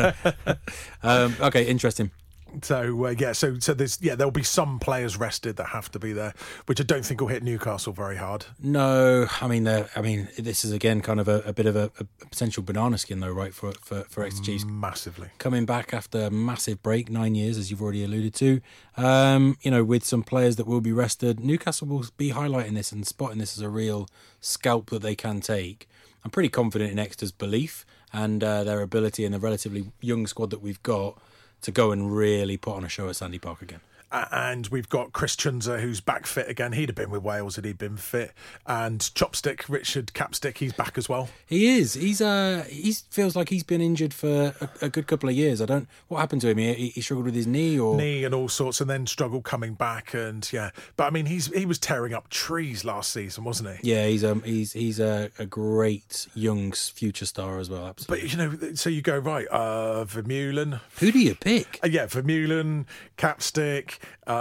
Okay, interesting. So so there'll be some players rested that have to be there, which I don't think will hit Newcastle very hard. No, I mean this is again kind of a bit of a potential banana skin though, right? For ex-Chiefs massively coming back after a massive break, 9 years as you've already alluded to. With some players that will be rested, Newcastle will be highlighting this and spotting this as a real scalp that they can take. I'm pretty confident in Exeter's belief and their ability and the relatively young squad that we've got to go and really put on a show at Sandy Park again. And we've got Chris Chunza, who's back fit again. He'd have been with Wales had he been fit. And Chopstick, Richard Capstick, he's back as well. He is. He feels like he's been injured for a good couple of years. What happened to him? He struggled with his knee and all sorts, and then struggled coming back. And but I mean, he was tearing up trees last season, wasn't he? Yeah, he's a great young future star as well. Absolutely. But so you go right. Vermeulen. Who do you pick? Vermeulen, Capstick.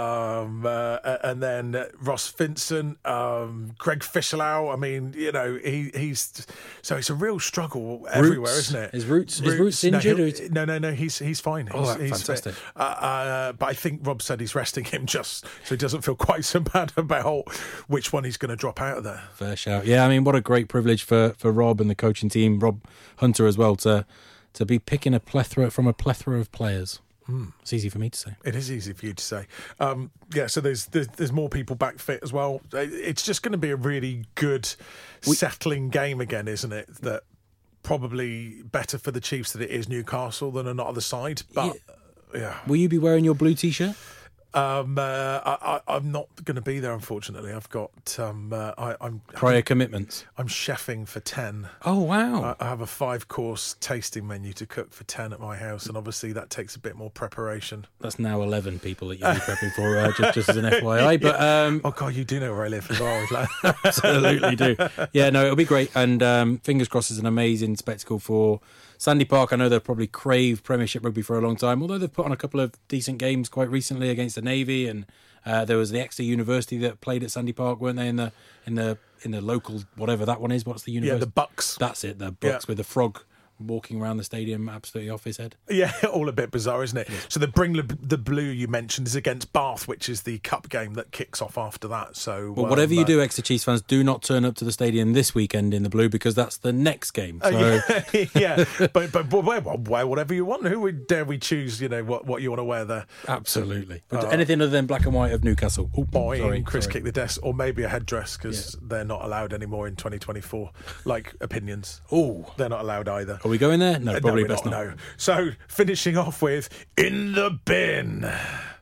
And then Ross Vincent, Greg Fischlau. I mean, he's so it's a real struggle everywhere, isn't it? Is Roots injured? No, he's fine. He's fantastic. But I think Rob said he's resting him just so he doesn't feel quite so bad about which one he's going to drop out of there. Fair shout. Yeah, I mean, what a great privilege for Rob and the coaching team, Rob Hunter as well, to be picking a plethora of players. It's easy for me to say. It is easy for you to say. So there's more people back fit as well. It's just going to be a really good, settling game again, isn't it? That probably better for the Chiefs that it is Newcastle than on the other side. But yeah. Will you be wearing your blue T-shirt? I'm not going to be there, unfortunately. I've got I'm Prior commitments. I'm chefing for 10. Oh, wow. I have a 5-course tasting menu to cook for 10 at my house, and obviously that takes a bit more preparation. That's now 11 people that you'll be prepping for, just as an FYI. But oh God, you do know where I live as well. Absolutely do. Yeah, no, it'll be great, and fingers crossed, it's an amazing spectacle for Sandy Park. I know they've probably craved Premiership rugby for a long time, although they've put on a couple of decent games quite recently against the Navy, and there was the Exeter University that played at Sandy Park, weren't they? In the local whatever that one is. What's the university? Yeah, the Bucks. That's it. The Bucks with the frog walking around the stadium, absolutely off his head. Yeah, all a bit bizarre, isn't it? Yeah. So the Bring the Blue you mentioned is against Bath, which is the cup game that kicks off after that. So, well, whatever you do, Exeter Chiefs fans, do not turn up to the stadium this weekend in the blue, because that's the next game. So. Yeah, but wear whatever you want. Who dare we choose? You know what you want to wear there. Absolutely. But anything other than black and white of Newcastle. Oh, sorry, Chris kicked the desk, or maybe a headdress, because they're not allowed anymore in 2024. Like opinions. Oh, they're not allowed either. Are we going there? No, probably best not. No. So, finishing off with In the Bin.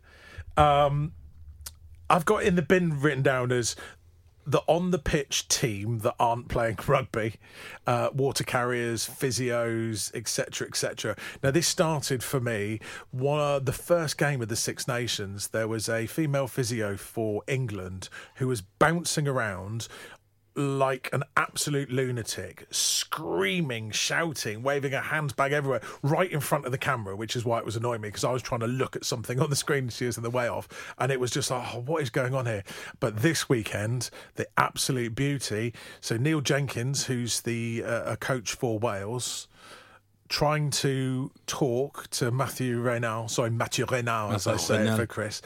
I've got In the Bin written down as the on-the-pitch team that aren't playing rugby, water carriers, physios, etc., etc. Now, this started for me, the first game of the Six Nations. There was a female physio for England who was bouncing around like an absolute lunatic, screaming, shouting, waving her handbag everywhere, right in front of the camera, which is why it was annoying me, because I was trying to look at something on the screen and she was in the way of, and it was just like, oh, what is going on here? But this weekend, the absolute beauty. So Neil Jenkins, who's the a coach for Wales, trying to talk to Mathieu Raynal, as I say it for Chris,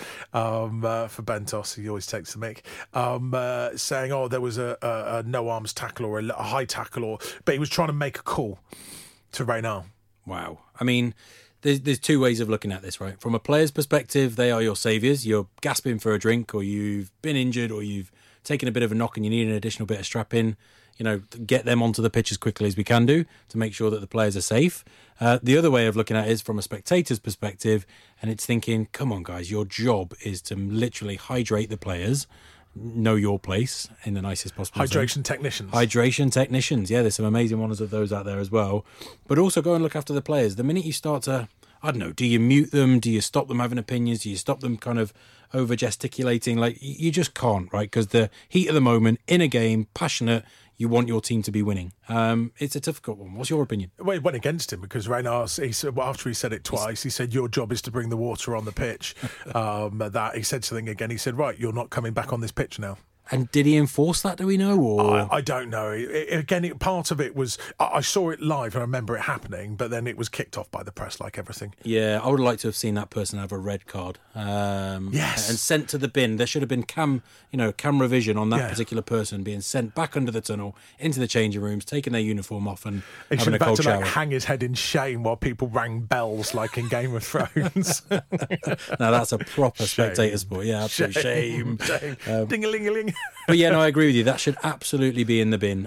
for Bentos, he always takes the mic, saying, oh, there was a no-arms tackle or a high tackle, but he was trying to make a call to Raynal. Wow. I mean, there's two ways of looking at this, right? From a player's perspective, they are your saviours. You're gasping for a drink, or you've been injured, or you've taken a bit of a knock and you need an additional bit of strapping. You know, get them onto the pitch as quickly as we can do to make sure that the players are safe. The other way of looking at it is from a spectator's perspective, and it's thinking, come on, guys, your job is to literally hydrate the players, know your place in the nicest possible Hydration technicians. Hydration technicians, yeah, there's some amazing ones of those out there as well. But also go and look after the players. The minute you start to, I don't know, do you mute them? Do you stop them having opinions? Do you stop them kind of over gesticulating? Like, you just can't, right? Because the heat of the moment, in a game, passionate, you want your team to be winning. It's a difficult one. What's your opinion? Well, it went against him because Raynal, he said, after he said it twice, he said, your job is to bring the water on the pitch. That he said something again. He said, right, you're not coming back on this pitch now. And did he enforce that, do we know? Or I don't know. Part of it was, I saw it live and I remember it happening, but then it was kicked off by the press like everything. Yeah, I would like to have seen that person have a red card. Yes. And sent to the bin. There should have been camera vision on that particular person being sent back under the tunnel, into the changing rooms, taking their uniform off and having a cold shower. Like, hang his head in shame while people rang bells like in Game of Thrones. Now that's a proper spectator sport. Yeah, absolutely. Shame. Ding-a-ling-a-ling. But yeah, no, I agree with you. That should absolutely be in the bin.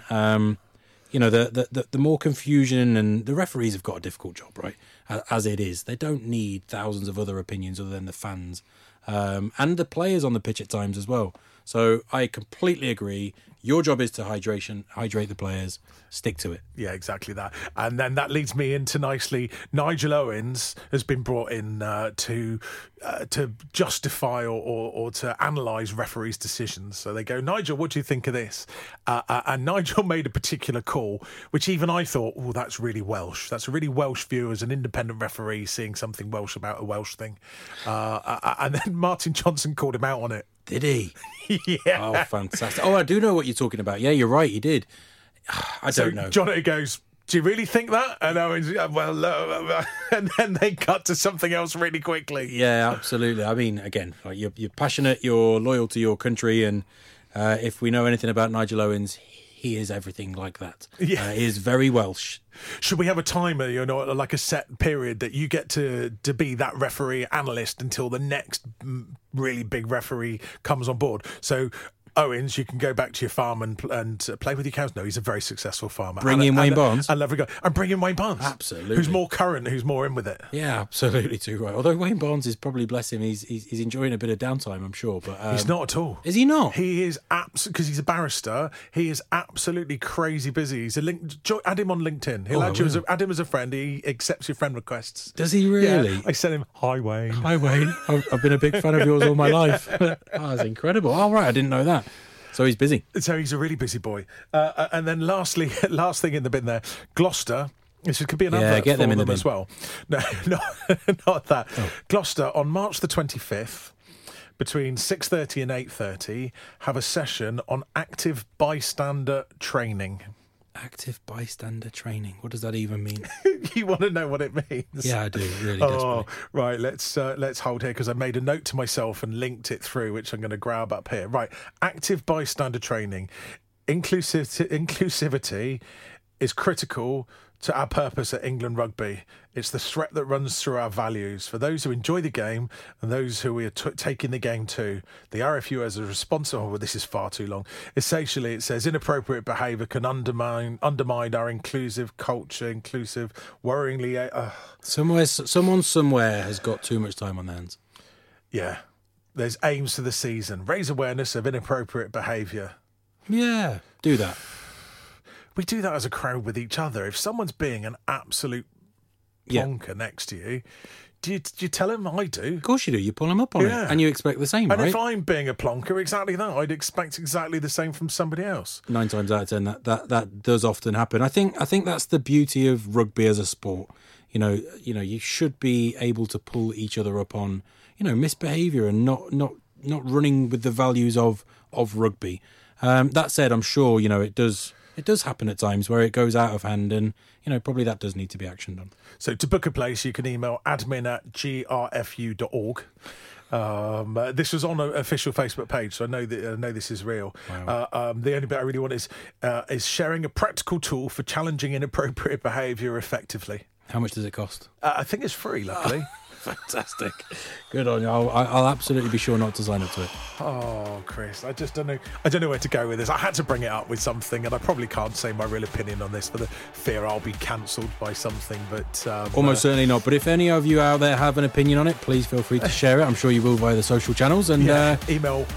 The more confusion, and the referees have got a difficult job, right? As it is, they don't need thousands of other opinions other than the fans and the players on the pitch at times as well. So I completely agree. Your job is to hydrate the players, stick to it. Yeah, exactly that. And then that leads me into nicely, Nigel Owens has been brought in to justify or to analyse referees' decisions. So they go, Nigel, what do you think of this? And Nigel made a particular call, which even I thought, oh, that's really Welsh. That's a really Welsh view as an independent referee seeing something Welsh about a Welsh thing. And then Martin Johnson called him out on it. Did he? Yeah. Oh, fantastic. Oh, I do know what you're talking about. Yeah, you're right, he did. I don't know. Johnny goes, do you really think that? And Owen's, well, and then they cut to something else really quickly. Yeah, absolutely. I mean, again, like you're passionate, you're loyal to your country, and if we know anything about Nigel Owens, he is everything like that. Yeah. He is very Welsh. Should we have a timer, like a set period that you get to be that referee analyst until the next really big referee comes on board? So Owens, you can go back to your farm and play with your cows. No, he's a very successful farmer. Bring in Wayne Barnes. I love a guy. And bring in Wayne Barnes. Absolutely. Who's more current, who's more in with it. Yeah, absolutely too right. Although Wayne Barnes is probably, bless him, he's enjoying a bit of downtime, I'm sure. But he's not at all. Is he not? He is because he's a barrister. He is absolutely crazy busy. He's add him on LinkedIn. He'll add him as a friend. He accepts your friend requests. Does he really? Yeah, I sent him, hi Wayne. Hi Wayne. I've been a big fan of yours all my life. Oh, that's incredible. Oh, right, I didn't know that. So he's busy. So he's a really busy boy. And then last thing in the bin there, Gloucester. This could be an advert get for them them as well. No, not that. Oh. Gloucester on March the 25th, between 6:30 and 8:30, have a session on active bystander training. Active bystander training. What does that even mean? You want to know what it means? Yeah, I do. Really desperately. Right. Let's hold here because I made a note to myself and linked it through, which I'm going to grab up here. Right. Active bystander training. Inclusivity is critical to our purpose at England Rugby. It's the thread that runs through our values. For those who enjoy the game and those who we are taking the game to, the RFU has a responsibility. Oh, this is far too long. Essentially, it says inappropriate behaviour can undermine our inclusive culture, worryingly. Someone somewhere has got too much time on their hands. Yeah. There's aims for the season. Raise awareness of inappropriate behaviour. Yeah, do that. We do that as a crowd with each other. If someone's being an absolute plonker next to you, do you tell him? I do. Of course you do. You pull him up on it. And you expect the same, right? And if I'm being a plonker, exactly that. I'd expect exactly the same from somebody else. 9 times out of 10, that does often happen. I think that's the beauty of rugby as a sport. You know, you should be able to pull each other up on, misbehaviour and not running with the values of rugby. That said, I'm sure, it does happen at times where it goes out of hand and, probably that does need to be actioned on. So to book a place, you can email admin@grfu.org. This was on an official Facebook page, so I know this is real. Wow. The only bit I really want is sharing a practical tool for challenging inappropriate behaviour effectively. How much does it cost? I think it's free, luckily. Fantastic. Good on you. I'll absolutely be sure not to sign up to it. Oh, Chris, I just don't know. I don't know where to go with this. I had to bring it up with something, and I probably can't say my real opinion on this for the fear I'll be cancelled by something. But almost certainly not. But if any of you out there have an opinion on it, please feel free to share it. I'm sure you will via the social channels. And email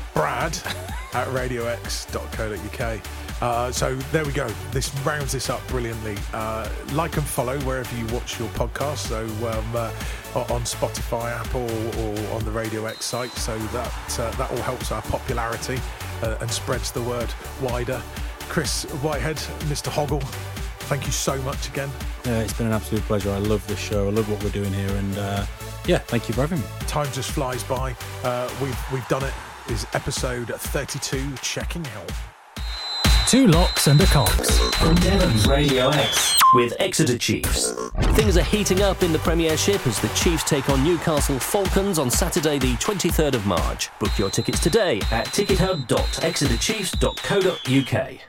brad@radiox.co.uk. So there we go. This rounds this up brilliantly. Like and follow wherever you watch your podcast. So on Spotify, Apple, or on the Radio X site. So that all helps our popularity and spreads the word wider. Chris Whitehead, Mr. Hoggle, thank you so much again. It's been an absolute pleasure. I love this show. I love what we're doing here. And thank you for having me. Time just flies by. We've done it. This is episode 32, checking out. 2 locks and a Cox. From Devon's Radio X with Exeter Chiefs. Things are heating up in the Premiership as the Chiefs take on Newcastle Falcons on Saturday the 23rd of March. Book your tickets today at tickethub.exeterchiefs.co.uk.